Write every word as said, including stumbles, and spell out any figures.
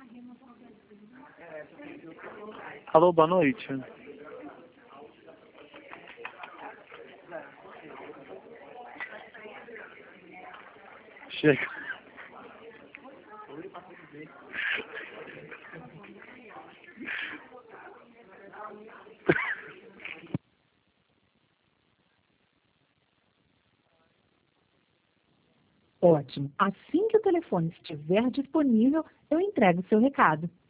Alô, boa noite. Chega. Ótimo. Assim que o telefone estiver disponível, eu entrego o seu recado.